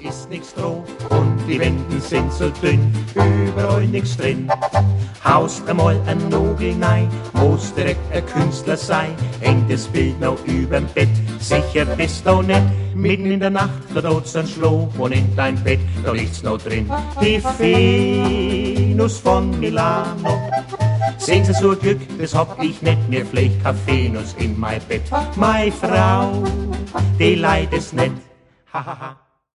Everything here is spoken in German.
ist nix Stroh und die Wänden sind so dünn, überall nix drin. Haust einmal ein Nogel nein, muss direkt ein Künstler sein, hängt das Bild noch überm Bett, sicher bist du nicht. Mitten in der Nacht, da droht's ein Schloh und in dein Bett, da liegt's noch drin. Die Venus von Milano. Sehen Sie so ein Glück, das hab ich nicht, mir fliegt kein Venus in mein Bett. Meine Frau, die leidet es nicht. Ha, ha, ha.